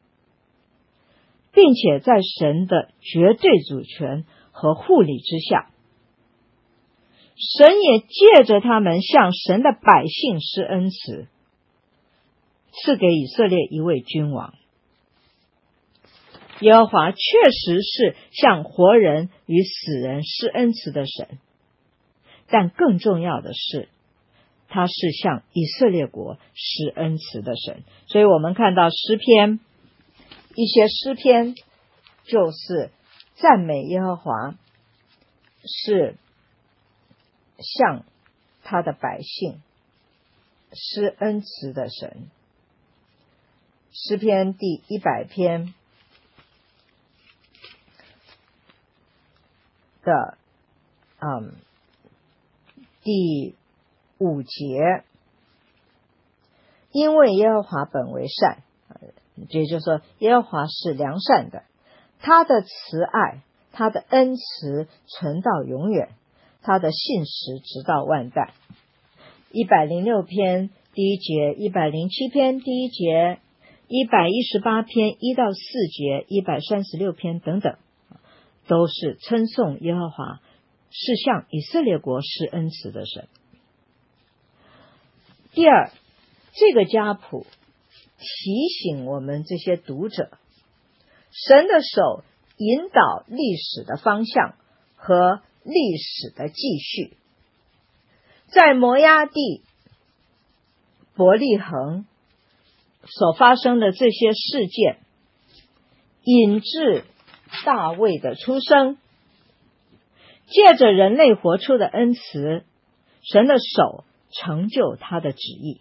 并且在神的绝对主权和护理之下，神也借着他们向神的百姓施恩慈，赐给以色列一位君王。 耶和华确实是向活人与死人施恩慈的神，但更重要的是，他是向以色列国施恩慈的神。所以我们看到诗篇，一些诗篇就是赞美耶和华是向他的百姓施恩慈的神。诗篇第100篇的第5节，因为耶和华本为善，也就是说耶和华是良善的，他的慈爱，他的恩慈存到永远，他的信实直到万代。106篇第1节，107篇第1节，118篇1到4节，136篇等等，都是称颂耶和华是向以色列国施恩慈的神。第二，这个家谱提醒我们这些读者，神的手引导历史的方向和历史的继续。在摩押地伯利恒所发生的这些事件，引致大卫的出生，借着人类活出的恩慈，神的手成就他的旨意。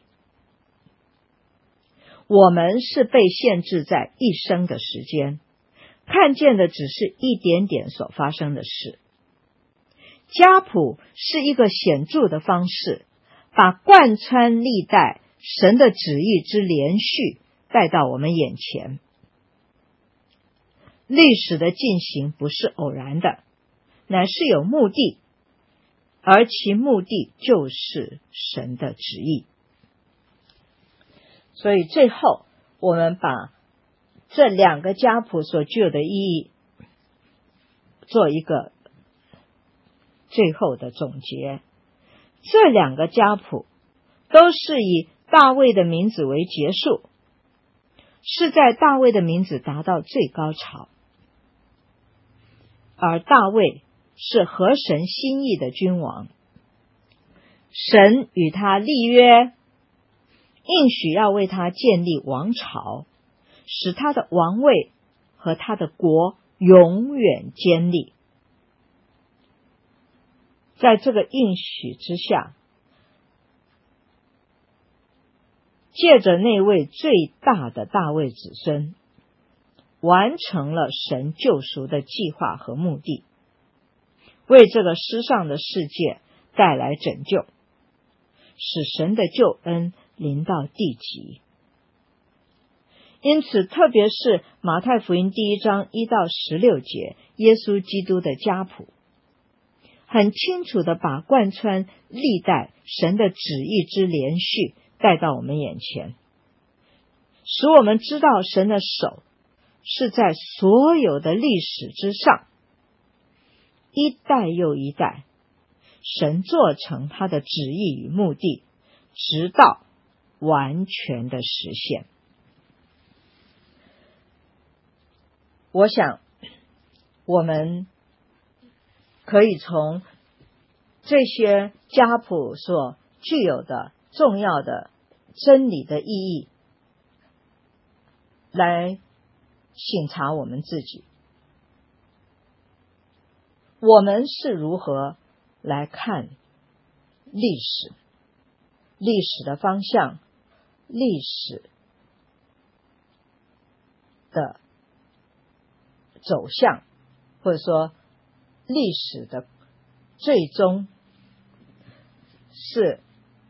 我们是被限制在一生的时间，看见的只是一点点所发生的事。家谱是一个显著的方式，把贯穿历代神的旨意之连续带到我们眼前。历史的进行不是偶然的，乃是有目的，而其目的就是神的旨意。所以最后我们把这2个家谱所具有的意义做一个最后的总结。这2个家谱都是以大卫的名字为结束，是在大卫的名字达到最高潮，而大卫是合神心意的君王，神与他立约，应许要为他建立王朝，使他的王位和他的国永远坚立。在这个应许之下，借着那位最大的大卫子孙，完成了神救赎的计划和目的，为这个失丧的世界带来拯救，使神的救恩临到地极。因此，特别是马太福音第1章1到16节，耶稣基督的家谱很清楚地把贯穿历代神的旨意之连续带到我们眼前，使我们知道神的手是在所有的历史之上，一代又一代，神做成他的旨意与目的，直到完全的实现。我想我们可以从这些家谱所具有的重要的真理的意义来省察我们自己，我们是如何来看历史，历史的方向，历史的走向，或者说历史的最终是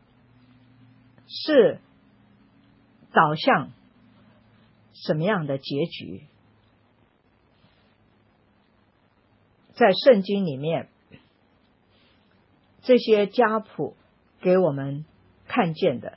导向什么样的结局。在圣经里面，这些家谱给我们看见的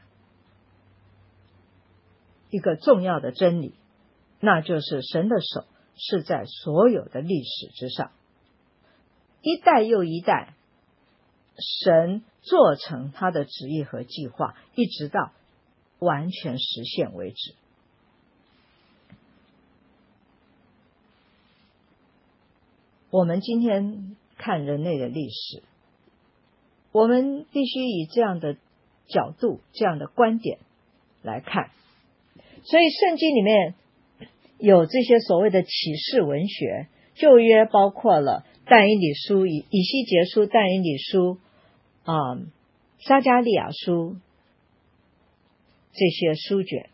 一个重要的真理，那就是神的手是在所有的历史之上，一代又一代，神做成他的旨意和计划，一直到完全实现为止。 我们今天看人类的历史，我们必须以这样的角度、这样的观点来看。所以圣经里面有这些所谓的启示文学，旧约包括了但以理书、以西结书、但以理书、撒迦利亚书这些书卷。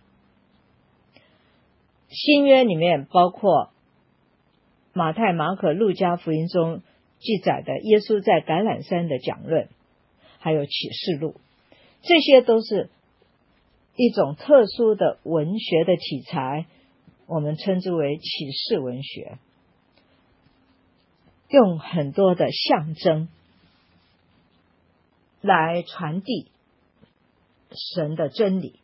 新约里面包括马太、马可、路加福音中记载的耶稣在橄榄山的讲论，还有启示录，这些都是一种特殊的文学的题材，我们称之为启示文学，用很多的象征来传递神的真理。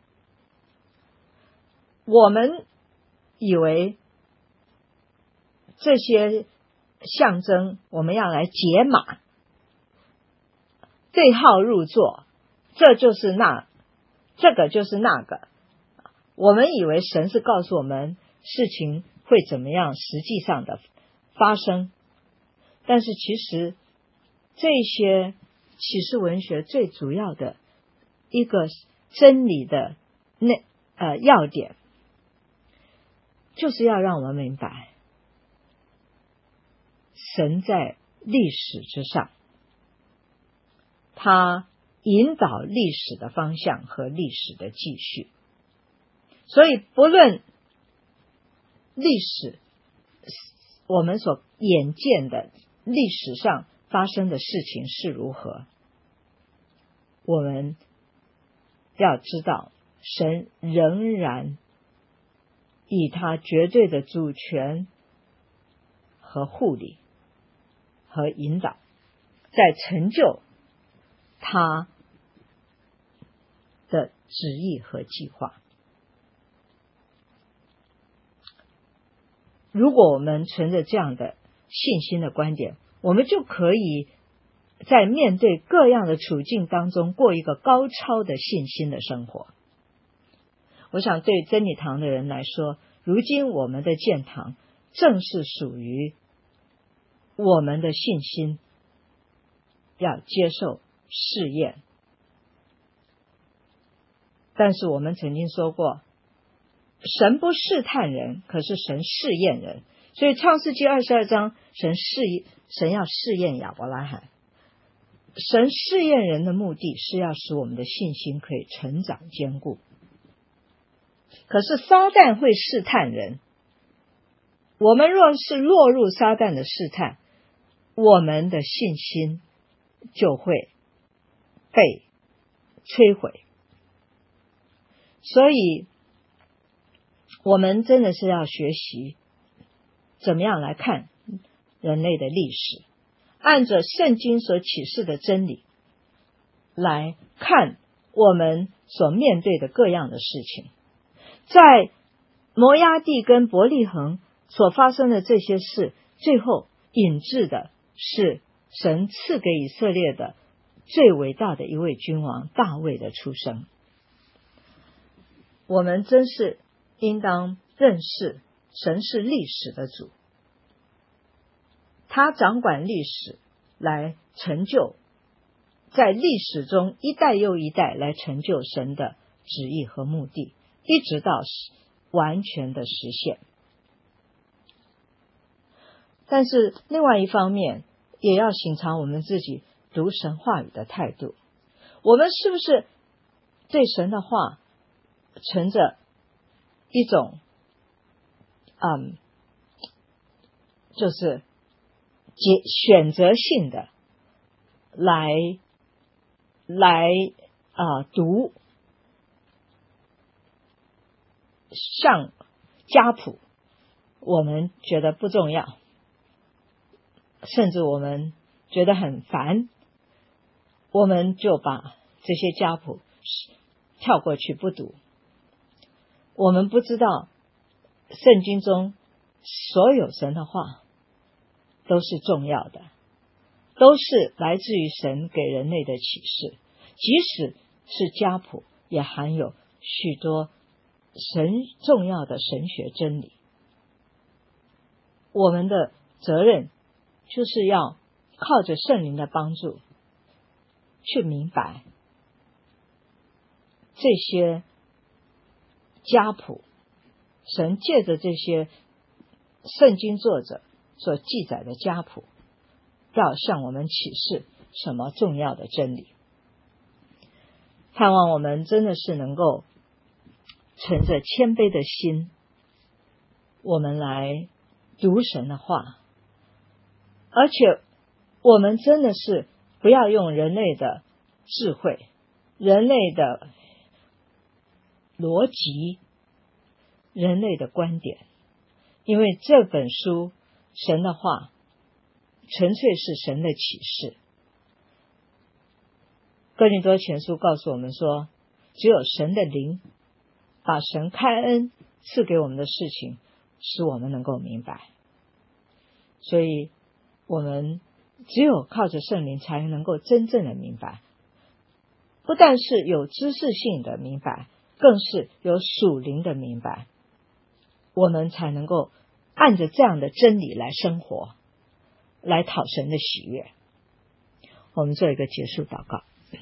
我们以为这些象征我们要来解码，对号入座，这就是这个就是那个。我们以为神是告诉我们事情会怎么样实际上的发生，但是其实这些启示文学最主要的一个真理的要点，就是要让我们明白神在历史之上，他引导历史的方向和历史的继续。所以不论历史我们所眼见的历史上发生的事情是如何，我们要知道神仍然以他绝对的主权和护理和引导，在成就他的旨意和计划。如果我们存着这样的信心的观点，我们就可以在面对各样的处境当中过一个高超的信心的生活。我想对真理堂的人来说，如今我们的建堂正是属于我们的信心要接受试验。但是我们曾经说过，神不试探人，可是神试验人。所以创世纪22章，神要试验亚伯拉罕。神试验人的目的是要使我们的信心可以成长坚固。可是撒旦会试探人，我们若是落入撒旦的试探，我们的信心就会被摧毁。所以我们真的是要学习怎么样来看人类的历史，按着圣经所启示的真理来看我们所面对的各样的事情。在摩押地跟伯利恒所发生的这些事，最后引致的是神赐给以色列的最伟大的一位君王大卫的出生。我们真是应当认识神是历史的主，他掌管历史来成就，在历史中一代又一代来成就神的旨意和目的，一直到完全的实现。但是另外一方面，也要省察我们自己读神话语的态度。我们是不是对神的话存着一种就是选择性的来读，像家谱我们觉得不重要，甚至我们觉得很烦，我们就把这些家谱跳过去不读。我们不知道圣经中所有神的话都是重要的，都是来自于神给人类的启示，即使是家谱也含有许多重要的神学真理。我们的责任就是要靠着圣灵的帮助去明白这些家谱，神借着这些圣经作者所记载的家谱，要向我们启示什么重要的真理。盼望我们真的是能够存着谦卑的心，我们来读神的话，而且我们真的是不要用人类的智慧、人类的逻辑、人类的观点，因为这本书神的话纯粹是神的启示。哥林多前书告诉我们说，只有神的灵把神开恩赐给我们的事情使我们能够明白，所以我们只有靠着圣灵才能够真正的明白，不但是有知识性的明白，更是有属灵的明白，我们才能够按着这样的真理来生活，来讨神的喜悦。我们做一个结束祷告。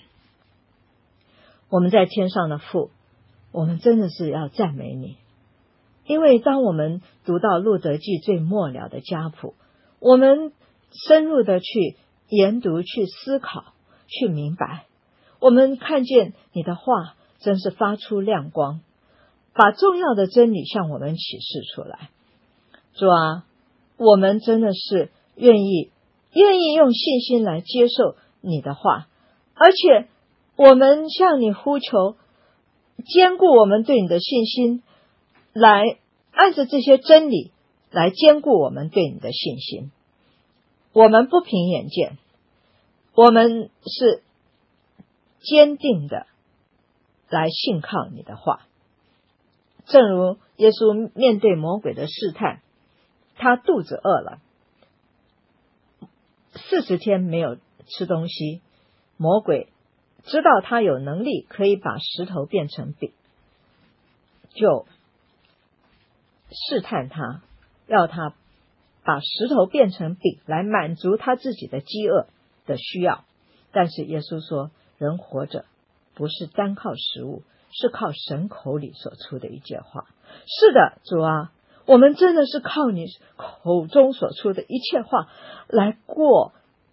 我们在天上的父，我们真的是要赞美你，因为当我们读到路德记最末了的家谱，我们深入的去研读、去思考、去明白，我们看见你的话真是发出亮光，把重要的真理向我们启示出来。主啊，我们真的是愿意用信心来接受你的话，而且我们向你呼求，坚固我们对你的信心，来按着这些真理来坚固我们对你的信心。我们不凭眼见，我们是坚定的来信靠你的话。正如耶稣面对魔鬼的试探，他肚子饿了，40天没有吃东西，魔鬼知道他有能力可以把石头变成饼，就试探他，要他把石头变成饼来满足他自己的饥饿的需要。但是耶稣说，人活着不是单靠食物，是靠神口里所出的一切话。是的，主啊，我们真的是靠你口中所出的一切话来过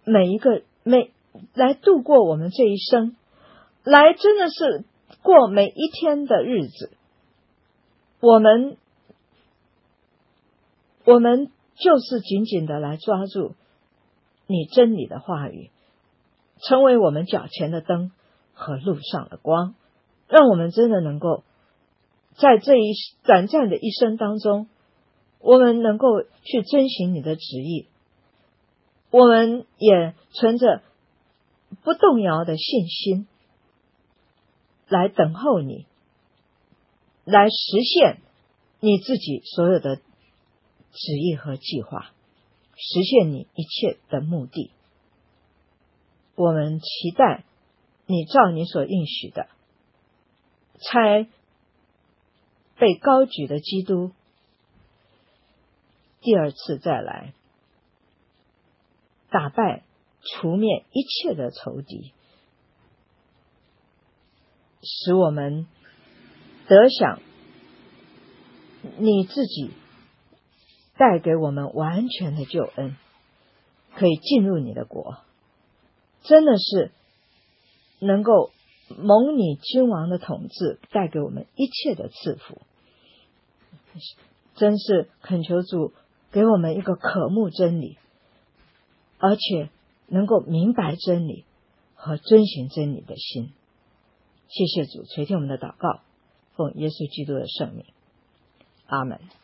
来度过我们这一生，来真的是过每一天的日子。我们就是紧紧的来抓住你真理的话语，成为我们脚前的灯和路上的光，让我们真的能够在这一短暂的一生当中，我们能够去遵行你的旨意，我们也存着不动摇的信心来等候你，来实现你自己所有的旨意和计划，实现你一切的目的。我们期待你照你所应许的，差被高举的基督第二次再来，打败除灭一切的仇敌，使我们得享你自己带给我们完全的救恩，可以进入你的国，真的是能够蒙你君王的统治，带给我们一切的赐福。真是恳求主给我们一个渴慕真理，而且能够明白真理和遵行真理的心。谢谢主垂听我们的祷告，奉耶稣基督的圣名，阿们。